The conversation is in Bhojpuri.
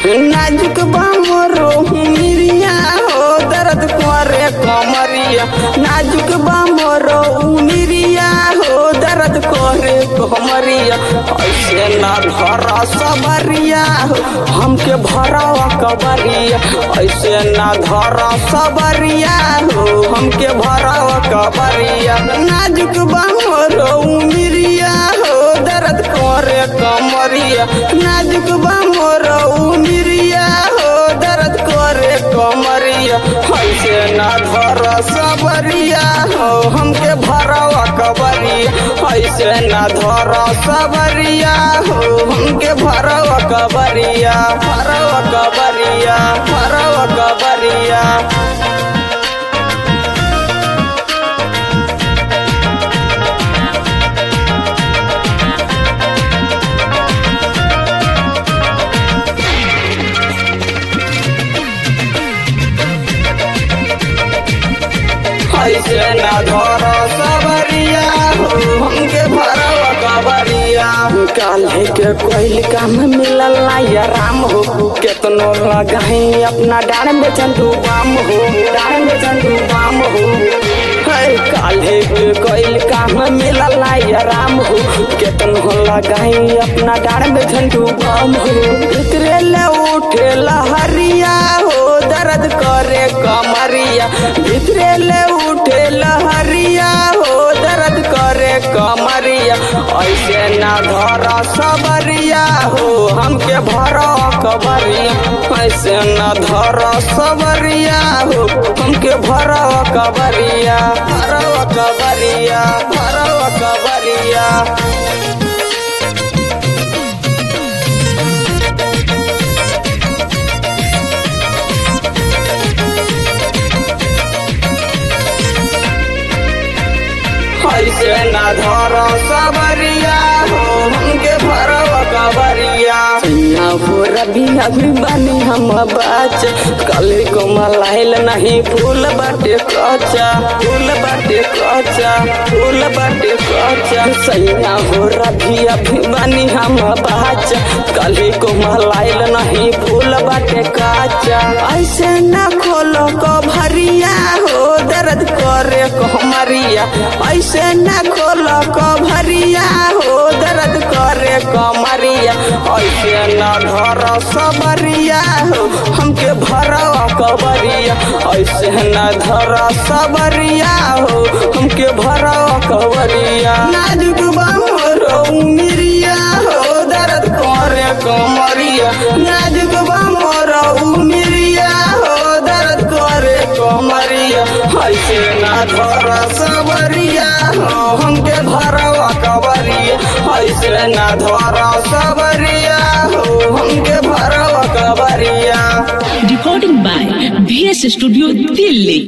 नाजुक बामरो मिरिया हो दर्द करे कमरिया। नाजुक बामरो मिरिया हो दर्द करे कमरिया। ऐसे ना धरा सबरिया हो हमके भरावा कबरिया। ऐसे ना धरा सबरिया हो हमके भरावा कबरिया। नाजुक बामरो मिरिया हो दर्द करे कमरिया। नाजुक बामरो मिरिया हो दर्द करे कमरिया। ऐसे ना धरा सबरिया हो हमके भरावा कबरिया। ऐसे ना धरा सबरिया हो हमके भरावा कबरिया। भरावा कबरिया, भरावा कबरिया। ऐसे ना धरा सबरिया हो हमके भरावा कबरिया। काल्हे के कोई काम मिलल या राम हो केतनो लगाई अपना डार में चंदू बाम हो। डार में चंदू बाम हो काल्हे के कोई काम मिलल या राम हो केतनो लगाई अपना डार में चंदू बाम हो। भीतरे ले उठे लहरिया हो दर्द करे कमरिया। भीतरे ले उठे लहरिया हो दर्द करे कमरिया। ऐसे ना धरा सबरिया हो हमके भरा कबरिया। ऐसे ना धरा सबरिया हो हमके भरा कबरिया। भरा कबरिया, भरा कबरिया। ऐसे ना धरा सबरिया हो हमके भरावा कबरिया। हो रबी अभी बनी हम बाच कल को मलाइल नहीं फूल बाटे कच्चा। फूल बाटे कच्चा, फूल बाटे कच्चा। सैया हो रबी अभी बनी हम बाच कल को मलाइल नहीं फूल बाटे कच्चा। ऐसे ना खोलो कबरिया हो दर्द करे कमरिया। ऐसे ना खोलो कबरिया हो दर्द करे कमरिया। ऐसे ना धरा सबरिया हो हमके भरावा कबरिया। ऐसे ना धरा सबरिया हो हमके भरावा कबरिया। नाजुक बामरो मिरिया हो दर्द करे कमरिया। नाजुक बामरो मिरिया हो दर्द करे कमरिया। ऐसे ना धरा सबरिया हो हमके भरावा कबरिया। ऐसे ना धरा सबरिया हो हमके भरावा कबरिया। Recording by VS Studio Delhi।